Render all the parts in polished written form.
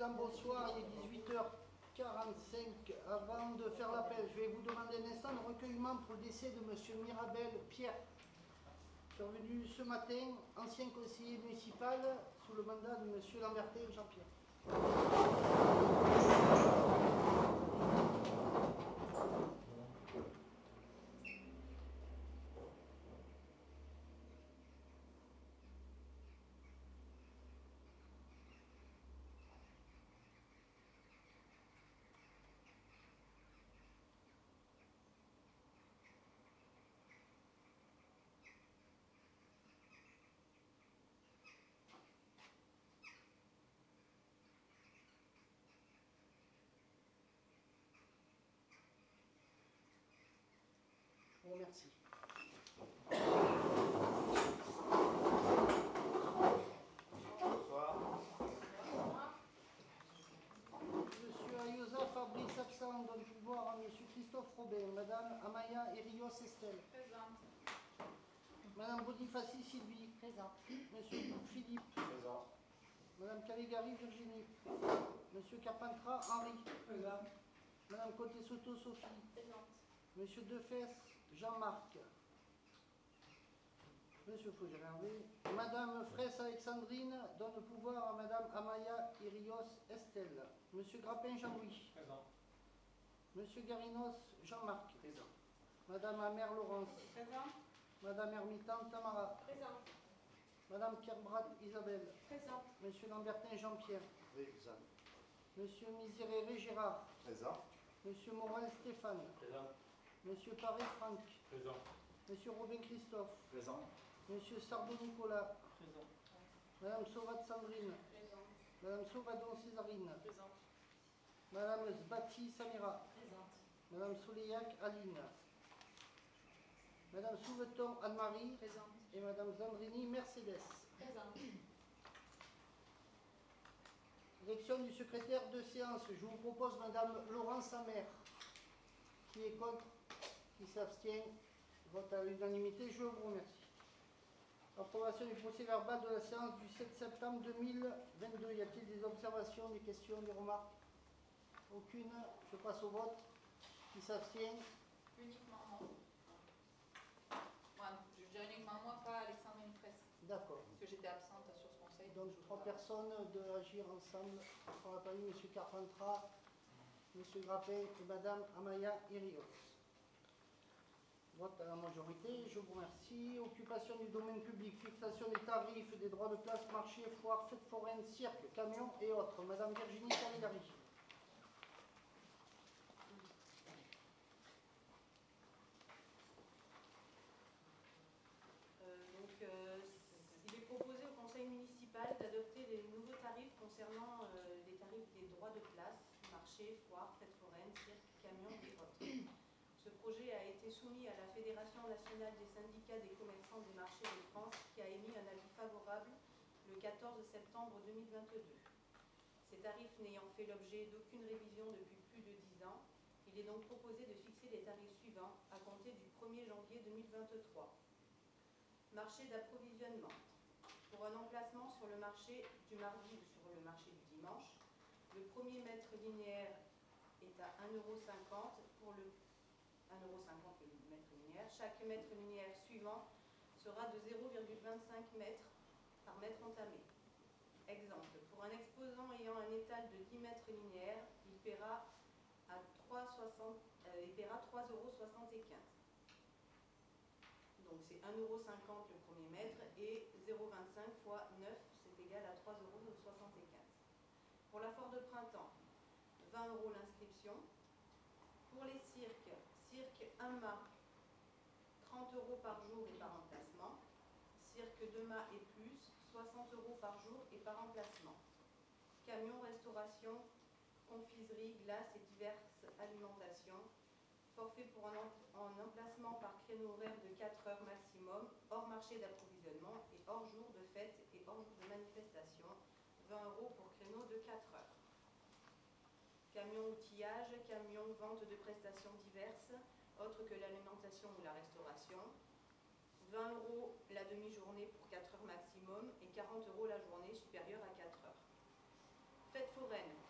Président, bonsoir. Il est 18h45. Avant de faire l'appel, je vais vous demander un instant de recueillement pour le décès de M. Mirabel Pierre, survenu ce matin, ancien conseiller municipal, sous le mandat de M. Lambertet Jean-Pierre. Je vous remercie. Bonsoir. Monsieur Ayosa Fabrice absent, donne pouvoir à Monsieur Christophe Robin, Madame Amaya Erios Estelle. Présente. Madame Bonifaci Sylvie. Présente. Monsieur Philippe. Présent. Madame Caligari Virginie. Monsieur Carpentras Henri. Présent. Madame Côté-Soto Sophie. Présente. Monsieur Defesse Jean-Marc. Monsieur Faugeré. Madame Fraisse Alexandrine donne le pouvoir à Madame Amaya Irios Estelle. Monsieur Grappin Jean-Louis. Présent. Monsieur Garinos Jean-Marc. Présent. Madame Amère Laurence. Présente. Madame Hermitan Tamara. Présente. Madame Kerbrat Isabelle. Présente. Monsieur Lambertin Jean-Pierre. Présent. Monsieur Miséréré Gérard. Présent. Monsieur Morel Stéphane. Présent. Monsieur Paré Franck. Présent. Monsieur Robin Christophe. Présent. Monsieur Sardou Nicolas. Présent. Madame Sauvat Sandrine. Présente. Madame Sauvadon Césarine. Présente. Madame Zbati Samira. Présente. Madame Soleillac Aline. Madame Souveton Anne-Marie. Présente. Et Madame Zandrini Mercedes. Présente. Élection du secrétaire de séance. Je vous propose Madame Laurence Amère. Qui est contre? Qui s'abstient? Vote à l'unanimité. Je vous remercie. Approbation du procès verbal de la séance du 7 septembre 2022. Y a-t-il des observations, des questions, des remarques? Aucune. Je passe au vote. Qui s'abstient? Uniquement moi. Je dirais uniquement moi, pas Alexandrine Fraisse. D'accord. Parce que j'étais absente sur ce conseil. Donc je trois vote. personnes d'agir ensemble. On a parlé M. Carpentras, M. Grappin et Mme Amaya Irios. Vote à la majorité, je vous remercie. Occupation du domaine public, fixation des tarifs, des droits de place, marché, foire, fête foraine, cirque, camions et autres. Madame Virginie Caligari. Il est proposé au conseil municipal d'adopter les nouveaux tarifs concernant les tarifs des droits de place, marché, foire, fête foraine, cirque, camions et autres. Ce projet a été soumis à la Fédération nationale des syndicats des commerçants des marchés de France qui a émis un avis favorable le 14 septembre 2022. Ces tarifs n'ayant fait l'objet d'aucune révision depuis plus de 10 ans, il est donc proposé de fixer les tarifs suivants à compter du 1er janvier 2023. Marché d'approvisionnement. Pour un emplacement sur le marché du mardi ou sur le marché du dimanche, le premier mètre linéaire est à 1,50 € pour le 1,50 € le mètre linéaire. Chaque mètre linéaire suivant sera de 0,25 m par mètre entamé. Exemple, pour un exposant ayant un étal de 10 mètres linéaires, il paiera 3,75 €. Donc c'est 1,50 € le premier mètre et 0,25 fois 9, c'est égal à 3,75 €. Pour la foire de printemps, 20 € l'inscription. Pour les cirques, cirque 1 mât, 30 € par jour et par emplacement. Cirque 2 mâts et plus, 60 € par jour et par emplacement. Camion, restauration, confiserie, glace et diverses alimentations. Forfait pour un emplacement par créneau horaire de 4 heures maximum, hors marché d'approvisionnement et hors jour de fête et hors jour de manifestation, 20 € pour créneau de 4 heures. Camion outillage, camion vente de prestations diverses, autres que l'alimentation ou la restauration, 20 € la demi-journée pour 4 heures maximum et 40 € la journée supérieure à 4 heures. Fête foraine,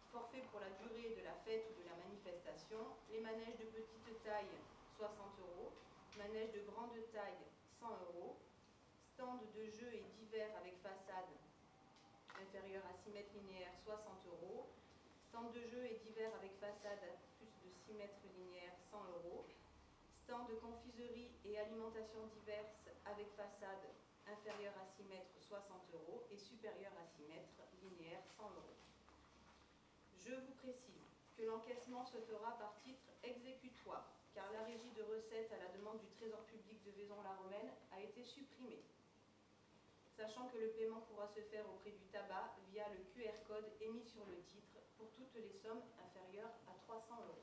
forfait pour la durée de la fête ou de la manifestation. Les manèges de petite taille, 60 €. Manèges de grande taille, 100 €. Stand de jeux et divers avec façade inférieure à 6 mètres linéaires, 60 €. Stand de jeux et divers avec façade à plus de 6 mètres linéaires, 100 €. Stand de confiserie et alimentation diverses avec façade inférieure à 6 mètres, 60 € et supérieure à 6 mètres linéaires, 100 €. Je vous précise que l'encaissement se fera par titre exécutoire, car la régie de recettes à la demande du Trésor public de Vaison-la-Romaine a été supprimée, sachant que le paiement pourra se faire au prix du tabac via le QR code émis sur le titre pour toutes les sommes inférieures à 300 €.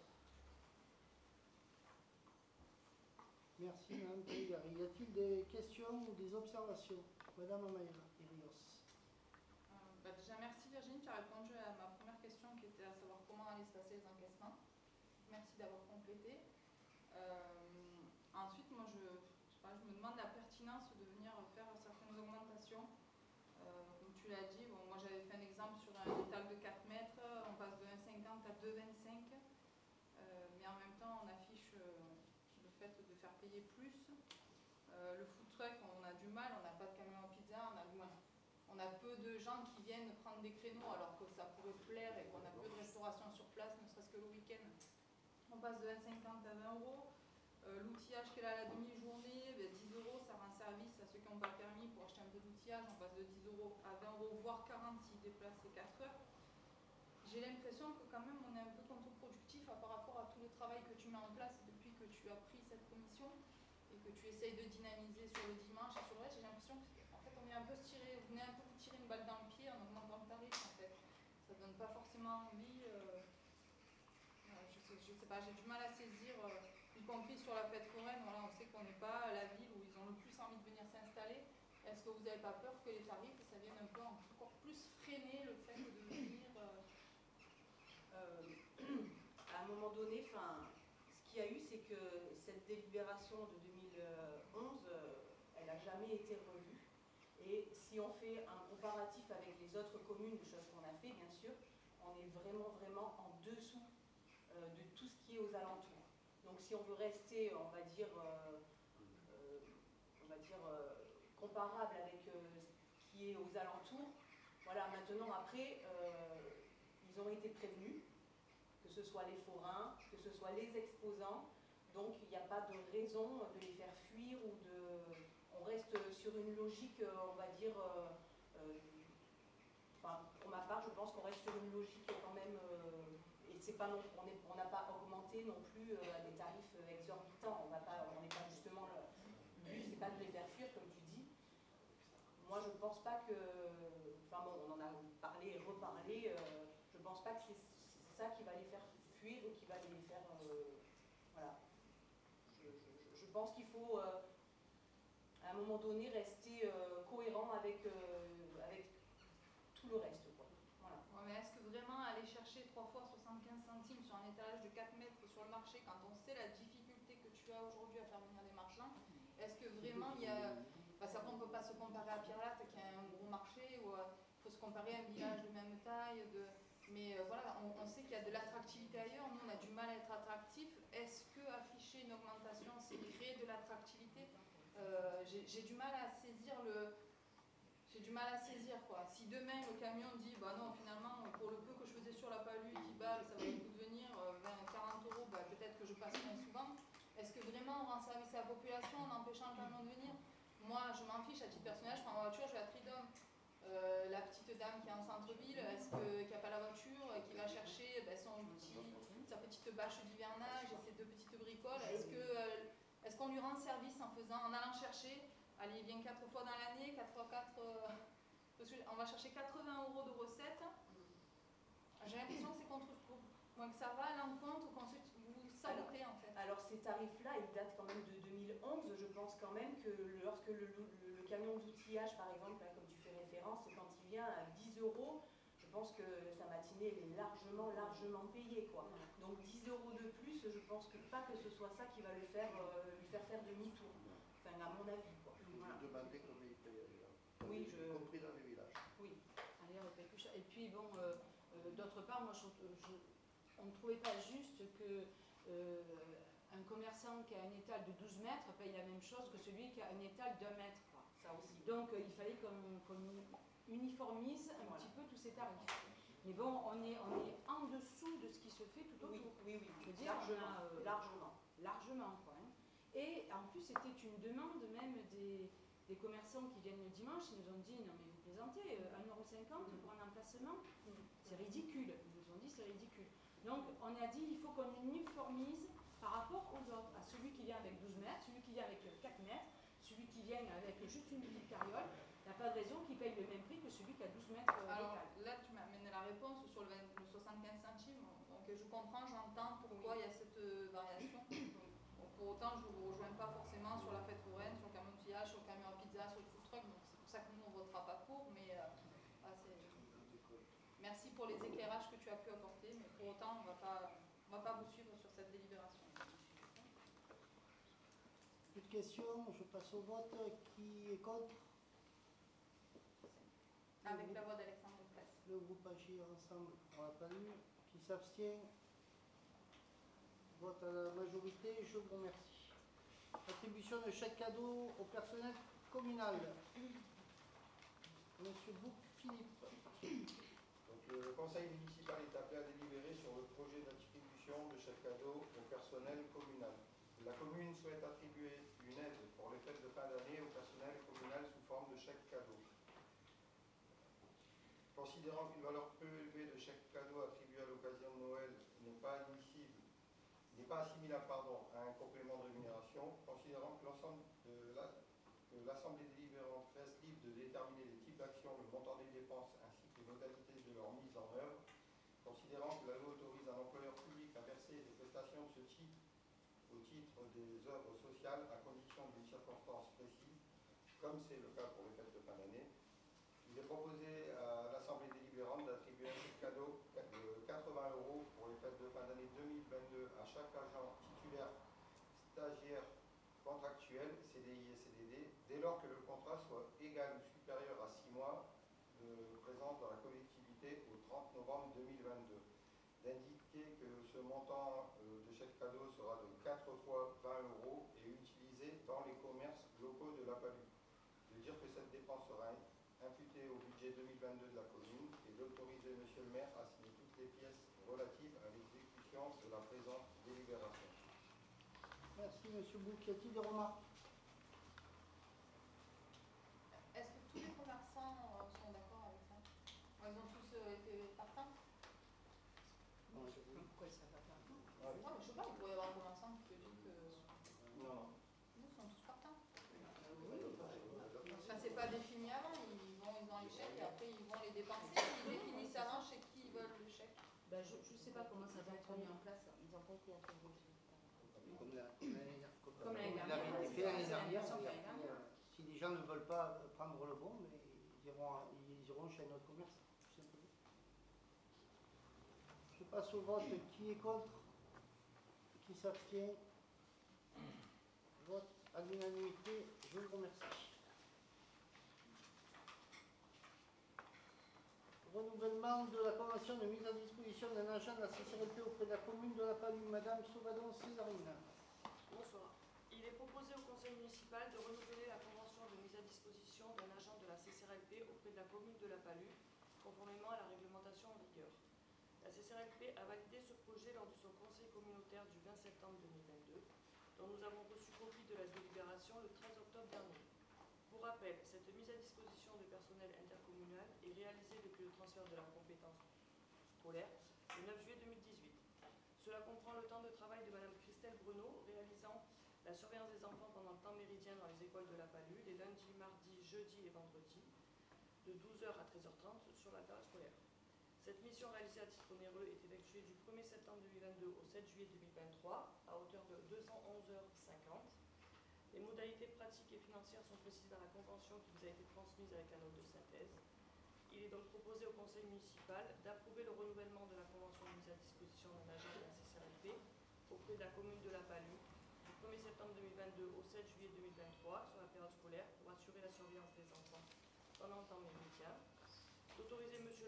Merci Madame Caligari. Y a-t-il des questions ou des observations? Madame Amaïla Rios. Déjà, merci Virginie, tu as répondu à ma première question qui était à savoir comment allaient se passer les encaissements. Merci d'avoir complété. Ensuite, moi, je me demande la pertinence de venir faire certaines augmentations. Comme tu l'as dit, bon, moi j'avais fait un exemple sur un étal de 4 mètres, on passe de 1,50 à 2,25. Mais en même temps, on affiche le fait de faire payer plus. Le food truck, on a du mal, on n'a pas de camion à pizza, on a peu de gens qui viennent prendre des créneaux alors que ça pourrait plaire et qu'on a peu de restauration sur place, ne serait-ce que le week-end. On passe de 1,50 à 20 €. L'outillage qui est là à la demi-journée, 10 €, ça rend service à ceux qui n'ont pas le permis pour acheter un peu d'outillage. On passe de 10 € à 20 €, voire 40 s'ils déplacent les 4 heures. J'ai l'impression que quand même on est un peu contre-productif par rapport à tout le travail que tu mets en place depuis que tu as pris cette commission et que tu essayes de dynamiser sur le dimanche et sur le reste. J'ai l'impression qu'en fait on est un peu vous venez un peu vous tirer une balle dans le pied en augmentant le tarif en fait. Ça donne pas forcément envie. Je sais pas, j'ai du mal à saisir, y compris sur la fête foraine. Voilà, on sait qu'on n'est pas la ville où ils ont le plus envie de venir s'installer. Est-ce que vous n'avez pas peur que les tarifs, ça vienne un peu encore plus freiner le fait de venir À un moment donné, ce qu'il y a eu, c'est que cette délibération de 2011, elle n'a jamais été revue. Et si on fait un comparatif avec les autres communes, chose qu'on a fait bien sûr, on est vraiment en dessous de tout ce qui est aux alentours. Donc si on veut rester, on va dire comparable avec ce qui est aux alentours, voilà, maintenant après, ils ont été prévenus, que ce soit les forains, que ce soit les exposants, donc il n'y a pas de raison de les faire fuir ou de... On reste sur une logique, on va dire, pour ma part, je pense qu'on reste sur une logique quand même, et c'est pas on n'a pas augmenté non plus à des tarifs exorbitants, on n'est pas justement, le but c'est pas de les faire fuir comme tu dis. Moi je pense pas que, on en a parlé et reparlé, je pense pas que c'est ça qui va les faire fuir ou qui va les faire, voilà. Je pense qu'il faut à un moment donné rester cohérent avec tout le reste. Voilà. Ouais, mais est-ce que vraiment aller chercher 3 fois 75 centimes sur un étalage de 4 mètres sur le marché, quand on sait la difficulté que tu as aujourd'hui à faire venir des marchands, est-ce que vraiment il y a... Parce qu'après on ne peut pas se comparer à Pierre-Latte qui a un gros marché, ou il faut se comparer à un village de même taille, mais voilà, on sait qu'il y a de l'attractivité ailleurs, nous on a du mal à être attractif. Est-ce que afficher une augmentation, c'est créer de l'attractivité? J'ai du mal à saisir quoi. Si demain le camion dit bah non finalement pour le peu que je faisais sur la palue 10 balles ça vaut le coup de venir, 40 €, bah, peut-être que je passe moins souvent. Est-ce que vraiment on rend service à la population en empêchant le camion de venir? Moi je m'en fiche, à titre personnel je prends ma voiture, je vais à Tridom. La petite dame qui est en centre-ville, qui n'a pas la voiture, qui va chercher sa petite bâche d'hivernage et ses 2 petites bricoles, est-ce qu'on lui rend service en allant chercher, allez, il vient 4 fois dans l'année, 4 fois 4, parce qu'on va chercher 80 € de recettes. J'ai l'impression que c'est que ça va à l'encontre, qu'on vous sabotez en fait. Alors ces tarifs-là, ils datent quand même de 2011. Je pense quand même que lorsque le camion d'outillage, par exemple, là, comme tu fais référence, quand il vient à 10 €, je pense que sa matinée elle est largement payée, quoi. Donc 10 € de plus, je pense pas que ce soit ça qui va lui faire faire demi-tour. Enfin, à mon avis, quoi. Voilà. Demander combien il paye ailleurs. Oui, y compris dans les villages. Oui. Allez, on paye plus cher. Et puis bon, d'autre part, moi, on ne trouvait pas juste que un commerçant qui a un étal de 12 mètres paye la même chose que celui qui a un étal d'1 mètre. Quoi. Ça aussi. Donc il fallait qu'on uniformise un petit peu tous ces tarifs. Mais bon, on est en dessous de ce qui se fait tout autour. Oui. Je veux dire, largement. Largement, quoi. Hein. Et en plus, c'était une demande même des commerçants qui viennent le dimanche. Ils nous ont dit, non mais vous plaisantez, 1,50 € pour un emplacement, c'est ridicule. Ils nous ont dit, c'est ridicule. Donc on a dit, il faut qu'on uniformise par rapport aux autres, à celui qui vient avec 12 mètres, celui qui vient avec 4 mètres, celui qui vient avec juste une petite carriole. Il n'y a pas de raison qu'il paye le même prix que celui qui a 12 mètres. Alors là, tu m'amènes la réponse sur le 75 centimes. Donc je comprends, j'entends pourquoi il y a cette variation. Donc, pour autant, je ne vous rejoins pas forcément sur la fête foraine, sur le camion de outillage, sur le camion à pizza, sur le food truck. Donc c'est pour ça que nous, on ne votera pas pour. Mais merci pour les éclairages que tu as pu apporter. Mais pour autant, on ne va pas vous suivre sur cette délibération. Plus de questions, je passe au vote. Qui est contre? Avec la voix d'Alexandre Presse. Le groupe Agir Ensemble pour la palue. Qui s'abstient? Vote à la majorité, je vous remercie. Attribution de chèque cadeau au personnel communal. Monsieur Bouc Philippe. Donc, le conseil municipal est appelé à délibérer sur le projet d'attribution de chèque cadeau au personnel communal. La commune souhaite attribuer une aide pour les fêtes de fin d'année au personnel communal sous forme de chèque cadeau. Considérant qu'une valeur peu élevée de chèque cadeau attribué à l'occasion de Noël n'est pas assimilable à un complément de rémunération, considérant que l'Assemblée délibérante reste libre de déterminer les types d'actions, le montant des dépenses ainsi que les modalités de leur mise en œuvre, considérant que la loi autorise un employeur public à verser des prestations de ce type au titre des œuvres sociales à condition d'une circonstance précise, comme c'est le cas pour les fêtes de fin d'année, il est proposé à l'Assemblée délibérante d'attribuer un chèque cadeau de 80 € pour les fêtes de fin d'année 2022 à chaque agent titulaire, stagiaire, contractuel, CDI et CDD, dès lors que le contrat soit égal ou supérieur à 6 mois de présence dans la collectivité au 30 novembre 2022. D'indiquer que ce montant de chèque cadeau sera de 4 fois 20 € et utilisé dans les commerces locaux de la palue. De dire que cette dépense sera imputée au budget 2022 de la commune et d'autoriser Monsieur le maire à signer toutes les pièces relatives à l'exécution de la présente délibération. Merci Monsieur Bouc. Y a-t-il des remarques? Est-ce que tous les commerçants sont d'accord avec ça? Ils ont tous été partants? Pourquoi ça va pas? Ouais, mais je sais pas, il pourrait y avoir un commerçant qui te dit que. Non. Nous sommes tous partants. Enfin, c'est pas défini avant, ils ont les chèques et après ils vont les dépenser. Ils définissent avant chez qui ils veulent le chèque. Ben, je ne sais pas comment ça va être mis en place. Ils n'ont pas été attribués. Comme l'année il avait été fait l'année dernière. dernière. Si les gens ne veulent pas prendre le bon, mais ils iront chez un autre commerçant, tout simplement. Je passe au vote. Qui est contre? Qui s'abstient? Vote à l'unanimité. Je vous remercie. Renouvellement de la convention de mise à disposition d'un agent de la CCRP auprès de la commune de la Palue. Madame Sauvadon Césarine. Bonsoir. Il est proposé au conseil municipal de renouveler la convention de mise à disposition d'un agent de la CCRLP auprès de la commune de la Palue, conformément à la réglementation en vigueur. La CCRLP a validé ce projet lors de son conseil communautaire du 20 septembre 2022, dont nous avons reçu copie de la délibération le 13 octobre dernier. Pour rappel, cette mise à disposition de personnel intercommunal est réalisée depuis le transfert de la compétence scolaire le 9 juillet 2018. Cela comprend le temps de travail de Madame Christelle Bruno, réalisant la surveillance des enfants pendant le temps méridien dans les écoles de la Palue, les lundis, mardis, jeudis et vendredis, de 12h à 13h30 sur la période scolaire. Cette mission réalisée à titre onéreux est effectuée du 1er septembre 2022 au 7 juillet 2023 à hauteur de 211h50. Les modalités pratiques et financières sont précisées dans la convention qui vous a été transmise avec la note de synthèse. Il est donc proposé au conseil municipal d'approuver le renouvellement de la convention de mise à disposition d'un agent de la CCRLP auprès de la commune de la Palue du 1er septembre 2022 au 7 juillet 2023 sur la période scolaire pour assurer la surveillance des enfants pendant le temps méridien, d'autoriser Monsieur le maire à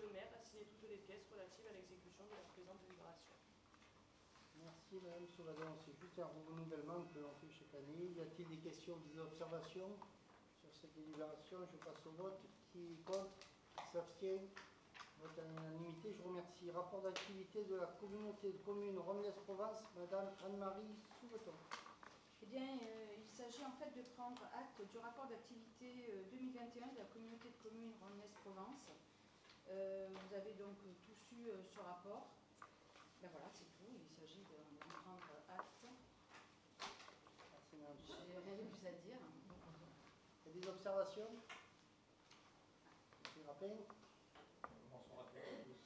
signer toutes les pièces relatives à l'exécution de la présente délibération. Merci Madame Sauvadon. C'est juste un renouvellement que l'on fait chaque année. Y a-t-il des questions, des observations sur cette délibération? Je passe au vote. Qui est contre? Qui s'abstient? Vote à l'unanimité. Je vous remercie. Rapport d'activité de la communauté de communes Romnes-Provence, Madame Anne-Marie Souveton. Eh bien, il s'agit en fait de prendre acte du rapport d'activité 2021 de la communauté de communes Romnes-Provence. Vous avez donc tous eu ce rapport. Ben voilà, c'est tout. Il s'agit de prendre acte. Merci Madame. J'ai rien de plus à dire. Il y a des observations? Monsieur Rapin. Bonsoir à tous.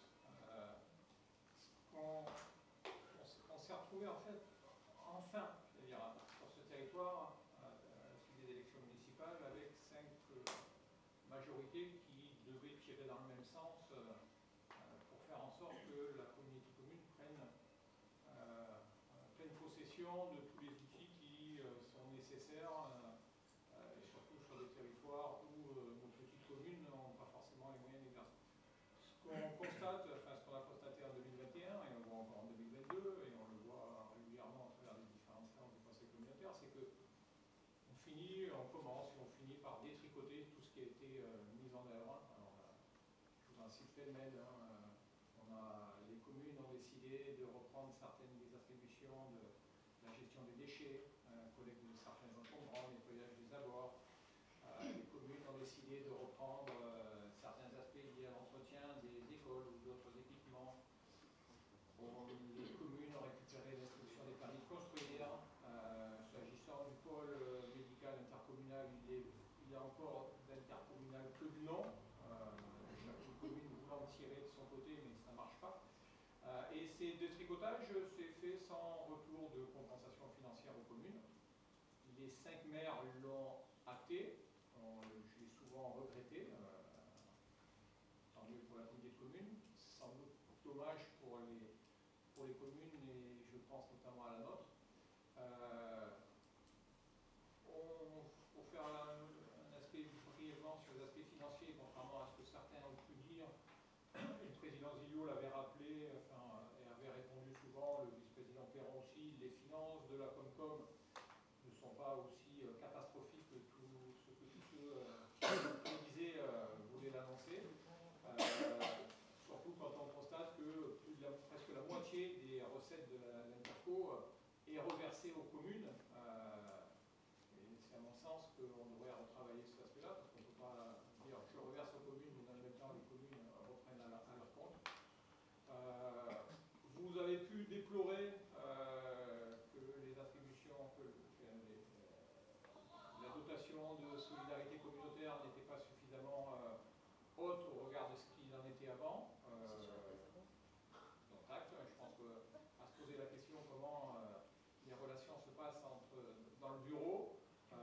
On s'est retrouvé en fait, enfin, je veux dire, sur ce territoire, à la suite des élections municipales, avec 5 majorités qui devaient tirer dans le même sens pour faire en sorte que la communauté de communes prenne pleine possession de tous les outils qui sont nécessaires, et surtout sur des territoires où nos petites communes n'ont pas forcément les moyens d'exercer. Ce qu'on constate, enfin ce qu'on a constaté en 2021, et on le voit encore en 2022, et on le voit régulièrement à travers les différentes séances du conseil communautaire, c'est que on commence et on finit par détricoter tout ce qui a été mis en œuvre. Alors, je vous en cite pêle-mêle. Les communes ont décidé de reprendre certaines des attributions de la gestion des déchets, collecte de certains encombrants, nettoyage des abords. Les communes ont décidé de reprendre certains aspects liés à l'entretien des écoles ou d'autres équipements. Les communes ont récupéré l'instruction des permis de construire. S'agissant du pôle médical intercommunal, il y a encore d'intercommunal que du nom. Chaque commune voulant tirer de son côté, mais ça ne marche pas. Et ces détricotages s'est fait sans retour de compensation financière aux communes. Les 5 maires l'ont acté. J'ai souvent regretté, tant mieux pour la communauté de communes, sans doute dommage pour les communes, et je pense notamment à la nôtre. Pour faire un aspect brièvement sur les aspects financiers, contrairement à ce que certains ont pu dire, le président Zillot l'avait rappelé, et avait répondu souvent, le vice-président Perron aussi, les finances de la Comcom ne sont pas aussi catastrophiques que tout ce que tous ceux qui disaient voulaient l'annoncer. Surtout quand on constate que presque la moitié des recettes de l'Interco est reversée aux communes. Et c'est à mon sens qu'on devrait retravailler cet aspect-là, parce qu'on ne peut pas dire je reverse aux communes, mais dans le même temps les communes reprennent à leur compte. Vous avez pu déplorer que les attributions, la dotation de solidarité communautaire n'était pas suffisamment haute au regard de ce qu'il en était avant. Donc acte, je pense qu'à se poser la question comment les relations se passent dans le bureau.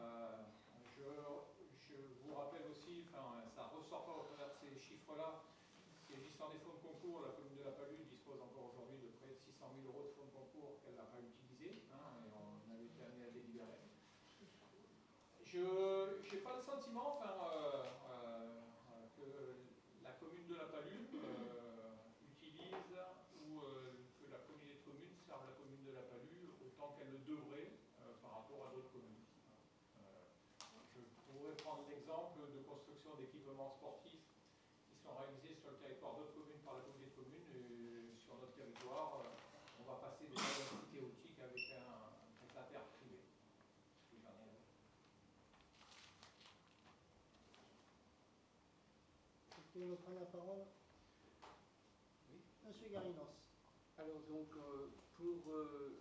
Je vous rappelle aussi, ça ne ressort pas au travers de ces chiffres-là, s'agissant des fonds de concours, la commune de La Palud dispose encore aujourd'hui de près de 600 000 € de fonds de concours qu'elle n'a pas utilisés, et on avait été amené à délibérer. Je n'ai pas le sentiment que la commune de La Palud utilise ou que la communauté de communes serve la commune de La Palud autant qu'elle le devrait par rapport à d'autres communes. Je pourrais prendre l'exemple de construction d'équipements sportifs qui sont réalisés sur le territoire d'autres communes par la communauté de communes. Et sur notre territoire, on va passer des activités optiques avec un prestataire privé. Est-ce que vous prenez la parole? Oui. Monsieur Garinos. Alors donc, pour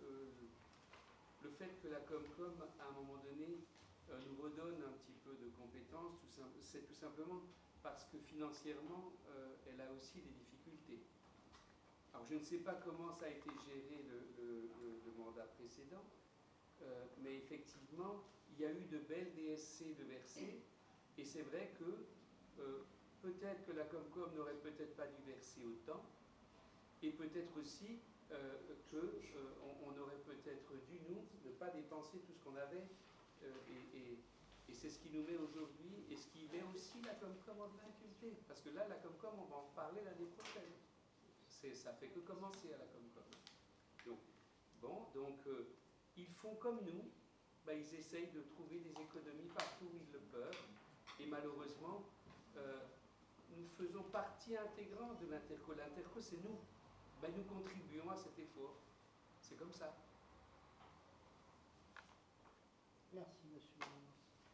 le fait que la Comcom, à un moment donné, nous redonne un petit peu de compétences, c'est tout simplement parce que financièrement, elle a aussi des difficultés. Alors je ne sais pas comment ça a été géré le mandat précédent, mais effectivement, il y a eu de belles DSC de versées, et c'est vrai que peut-être que la Comcom n'aurait peut-être pas dû verser autant, et peut-être aussi qu'on aurait peut-être dû, nous, ne pas dépenser tout ce qu'on avait, et c'est ce qui nous met aujourd'hui, et ce qui met aussi la Comcom en difficulté. Parce que là, la Comcom, on va en parler l'année prochaine. Ça fait que commencer à la Comcom. Donc, bon, donc ils font comme nous, ils essayent de trouver des économies partout où ils le peuvent. Et malheureusement, nous faisons partie intégrante de l'Interco. L'Interco, c'est nous. Nous contribuons à cet effort. C'est comme ça. Merci, monsieur le ministre.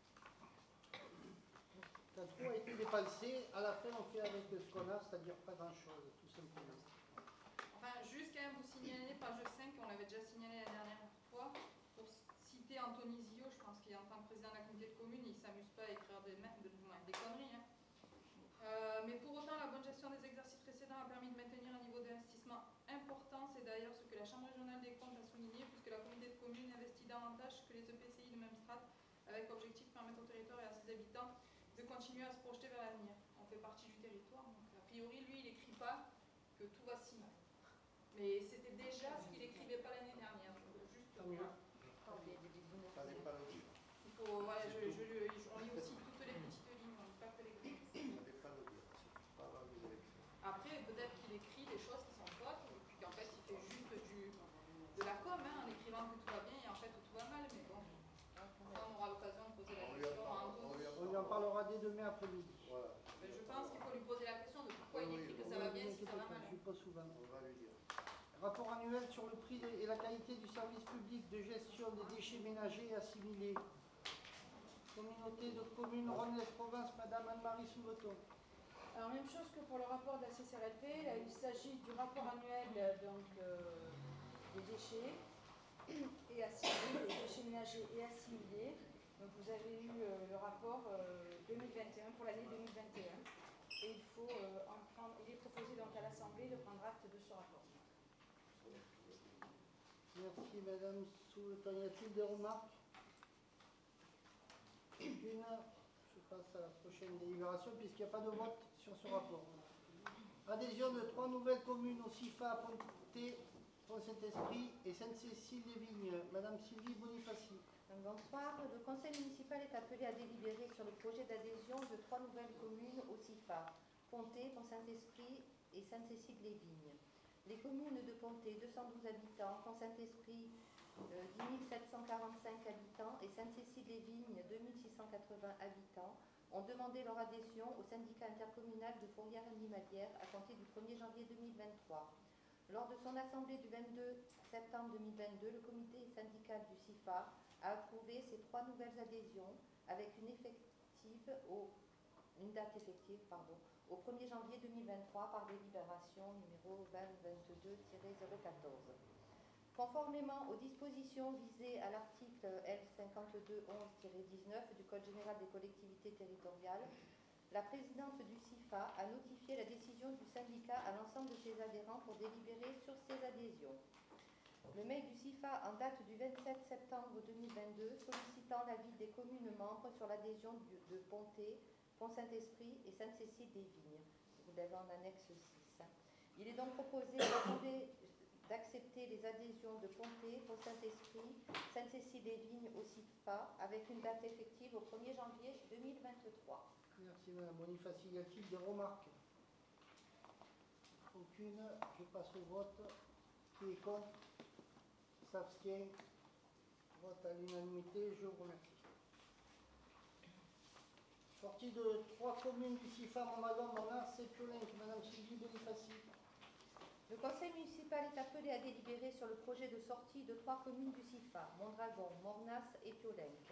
Quand tout a été dépensé, à la fin, on fait avec ce qu'on a, c'est-à-dire pas grand-chose, tout simplement. Enfin, juste quand même vous signaler, page 5, on l'avait déjà signalé la dernière fois, pour citer Anthony Zio, je pense qu'il est en tant que président de la communauté de communes, il ne s'amuse pas à écrire des conneries. Hein. Mais pour autant, la bonne gestion des exercices précédents a permis de maintenir un niveau d'investissement important. C'est d'ailleurs ce que la Chambre régionale des comptes a souligné, puisque la communauté de communes investit davantage que les EPCI de même strate, avec objectif de permettre au territoire et à ses habitants de continuer à se projeter vers l'avenir. On fait partie du territoire, donc a priori, lui, il n'écrit pas que tout va si mal. Mais c'était déjà ce qu'il n'écrivait pas l'année dernière. Juste Tant mieux. Fallait pas le dire. il faut, voilà, on lit aussi toutes les petites lignes, on ne lit pas que les grandes. Fallait pas le dire. C'est pas grave, les élections. Après, peut-être qu'il écrit des choses qui sont fautes, et puis qu'en fait, il fait juste de la com, en écrivant que tout va bien, et en fait, tout va mal. Mais bon, ça, on aura l'occasion de poser la question à Anthony. On lui en parlera dès demain après-midi. Voilà. Mais je pense qu'il faut lui poser la question de pourquoi il écrit que ça va bien si ça va mal. Je ne suis pas souvent. On va lui dire. Rapport annuel sur le prix et la qualité du service public de gestion des déchets ménagers et assimilés. Communauté de communes Rhône-Lez-Provence, Madame Anne-Marie Souleton. Alors, même chose que pour le rapport de la CCRLP, là, il s'agit du rapport annuel des déchets et assimilés, des déchets ménagers et assimilés. Donc, vous avez eu le rapport 2021 pour l'année 2021 et il est proposé donc à l'Assemblée de prendre acte de ce rapport. Merci Madame Souleton. Y a-t-il des remarques? Aucune. Je passe à la prochaine délibération puisqu'il n'y a pas de vote sur ce rapport. Adhésion de 3 nouvelles communes au CIFA, Ponté, Pont-Saint-Esprit et Sainte-Cécile-les-Vignes. Madame Sylvie Bonifaci. Bonsoir. Le conseil municipal est appelé à délibérer sur le projet d'adhésion de 3 nouvelles communes au CIFA, Ponté, Pont-Saint-Esprit et Sainte-Cécile-les-Vignes. Les communes de Ponté, 212 habitants, Pont-Saint-Esprit, 10 745 habitants et Sainte-Cécile-les-Vignes, 2680 habitants, ont demandé leur adhésion au syndicat intercommunal de fourrière animalière à compter du 1er janvier 2023. Lors de son assemblée du 22 septembre 2022, le comité syndical du CIFA a approuvé ces 3 nouvelles adhésions avec une date effective au 1er janvier 2023 par délibération numéro 2022-014. Conformément aux dispositions visées à l'article L5211-19 du Code général des collectivités territoriales, la présidente du CIFA a notifié la décision du syndicat à l'ensemble de ses adhérents pour délibérer sur ces adhésions. Le mail du CIFA en date du 27 septembre 2022 sollicitant l'avis des communes membres sur l'adhésion de Ponté, Pont-Saint-Esprit et Sainte-Cécile-des-Vignes. Vous l'avez en annexe 6. Il est donc proposé d'accepter les adhésions de Ponté, Pont-Saint-Esprit, Sainte-Cécile-des-Vignes au CIFA avec une date effective au 1er janvier 2023. Merci Madame Bonifaci. Y a-t-il des remarques? Aucune. Je passe au vote. Qui est contre? S'abstient? Vote à l'unanimité. Je vous remercie. Sortie de 3 communes du CIFA, Mondragon, Mornas et Piolenc. Madame Sylvie Bonifaci. Le conseil municipal est appelé à délibérer sur le projet de sortie de 3 communes du CIFA, Mondragon, Mornas et Piolenc.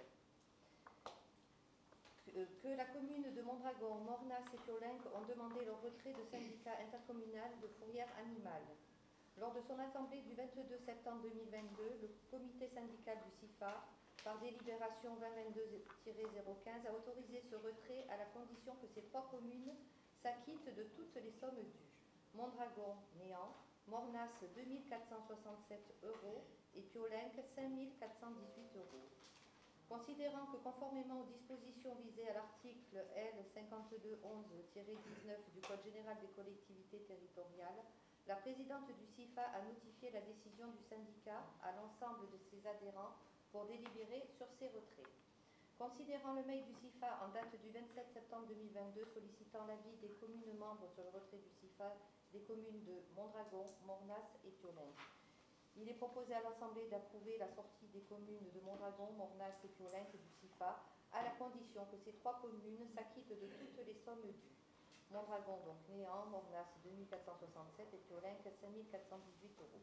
Que la commune de Mondragon, Mornas et Piolenc ont demandé le retrait de syndicat intercommunal de fourrière animale. Lors de son assemblée du 22 septembre 2022, le comité syndical du CIFA, par délibération 2022-015, a autorisé ce retrait à la condition que ces 3 communes s'acquittent de toutes les sommes dues. Mondragon, néant, Mornas, 2 467 € et Piolenc, 5 418 €. Considérant que conformément aux dispositions visées à l'article L5211-19 du Code général des collectivités territoriales, la présidente du CIFA a notifié la décision du syndicat à l'ensemble de ses adhérents pour délibérer sur ces retraits. Considérant le mail du CIFA en date du 27 septembre 2022 sollicitant l'avis des communes membres sur le retrait du CIFA les communes de Mondragon, Mornas et Piolenc. Il est proposé à l'Assemblée d'approuver la sortie des communes de Mondragon, Mornas et Piolenc du CIFA, à la condition que ces 3 communes s'acquittent de toutes les sommes dues. Mondragon, donc néant, Mornas 2467 et Piolenc 5418 €.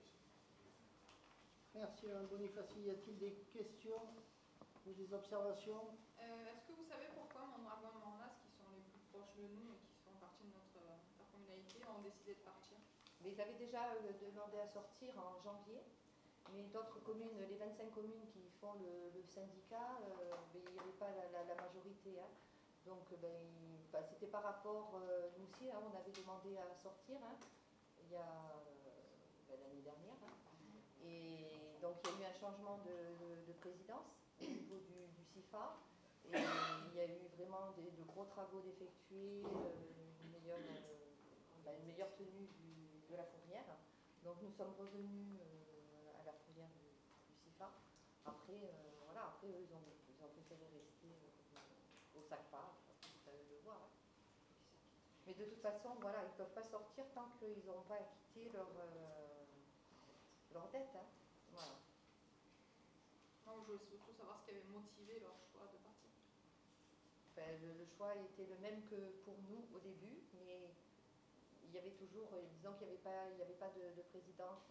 Merci Mme Bonifaci. Y a-t-il des questions ou des observations? Est-ce que vous savez pourquoi Mondragon et Mornas, qui sont les plus proches de nous et qui font partie de notre intercommunalité, ont décidé de partir? Mais ils avaient déjà demandé à sortir en janvier, mais d'autres communes, les 25 communes qui font le syndicat, il n'y avait pas la majorité. Hein. Donc c'était par rapport, nous aussi, hein, on avait demandé à sortir il y a l'année dernière. Hein. Et donc il y a eu un changement de présidence au niveau du CIFA. Et il y a eu vraiment de gros travaux d'effectuer, une meilleure tenue de la fourrière. Donc nous sommes revenus à la fourrière du CIFA. Après, après eux, ils ont préféré rester au SACPA. C'est à eux de voir. Hein. Mais de toute façon, voilà, ils ne peuvent pas sortir tant qu'ils n'auront pas acquitté leur dette. Hein. Voilà. Non, je voulais surtout savoir ce qui avait motivé leur choix de partir. Enfin, le choix était le même que pour nous au début, mais il y avait toujours, disons qu'il n'y avait pas de présidente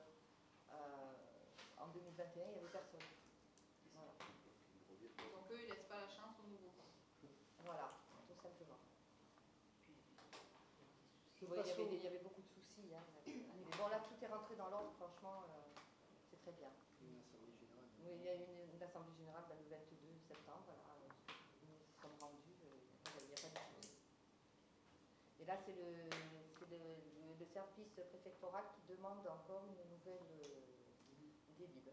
en 2021, il n'y avait personne. Voilà. Donc eux, ils ne laissent pas la chance aux nouveaux. Voilà, tout simplement. Il y avait beaucoup de soucis. Hein. Mais bon, là, tout est rentré dans l'ordre, franchement, c'est très bien. Une assemblée générale. Oui, il y a eu une assemblée générale le 22 septembre. Voilà. Nous nous sommes rendus, il n'y a pas de soucis. Et là, c'est le service préfectoral qui demande encore une nouvelle délib.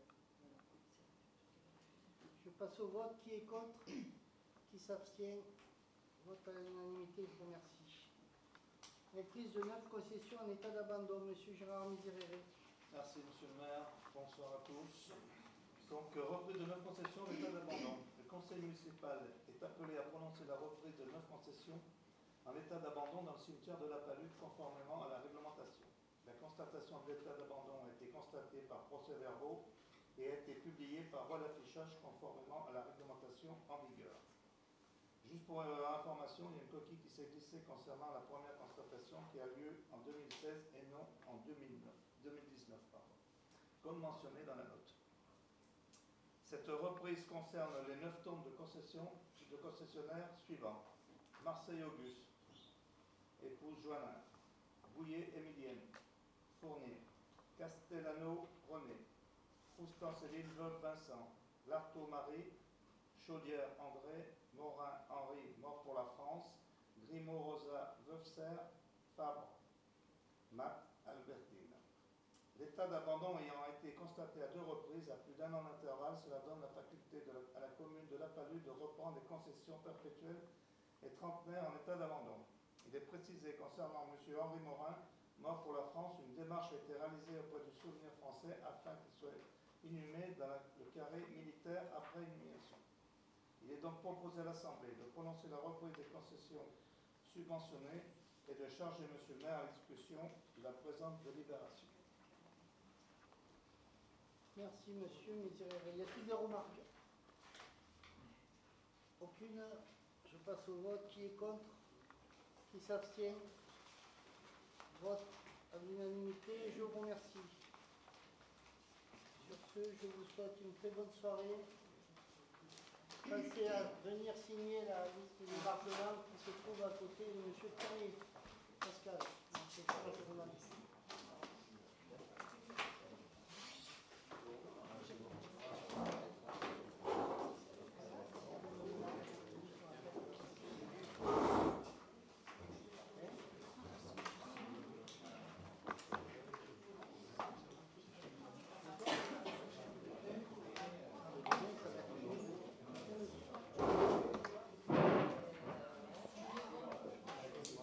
Je passe au vote. Qui est contre? Qui s'abstient? Vote à l'unanimité, je vous remercie. Reprise de 9 concessions en état d'abandon. Monsieur Gérard Misiréré. Merci Monsieur le maire, bonsoir à tous. Donc, reprise de 9 concessions en état d'abandon. Le conseil municipal est appelé à prononcer la reprise de 9 concessions en état d'abandon dans le cimetière de la Palude conformément à la réglementation. La constatation de l'état d'abandon a été constatée par procès-verbaux et a été publiée par voie d'affichage conformément à la réglementation en vigueur. Juste pour information, il y a une coquille qui s'est glissée concernant la première constatation qui a lieu en 2016 et non en 2019, comme mentionné dans la note. Cette reprise concerne les 9 tombes de concessionnaires suivants: Marseille Auguste, épouse Joannin, Bouillet Émilienne, Fournier, Castellano René, Foustan Céline Veuve Vincent, Lartaud Marie, Chaudière André, Morin Henri, mort pour la France, Grimaud Rosa Veuve Serre, Fabre, Matt Albertine. L'état d'abandon ayant été constaté à 2 reprises à plus d'1 an d'intervalle, cela donne la faculté à la commune de La Palude de reprendre les concessions perpétuelles et trentenaires en état d'abandon. Il est précisé concernant M. Henri Morin, mort pour la France, une démarche a été réalisée auprès du Souvenir français afin qu'il soit inhumé dans le carré militaire après inhumation. Il est donc proposé à l'Assemblée de prononcer la reprise des concessions subventionnées et de charger M. le maire à l'exécution de la présente délibération. Merci Monsieur Misiréré. Y a-t-il des remarques? Aucune. Je passe au vote. Qui est contre? Qui s'abstient? Vote à l'unanimité. Je vous remercie. Sur ce, je vous souhaite une très bonne soirée. Pensez à venir signer la liste des margements qui se trouve à côté de M. Pernier. Pascal, c'est pas le journaliste.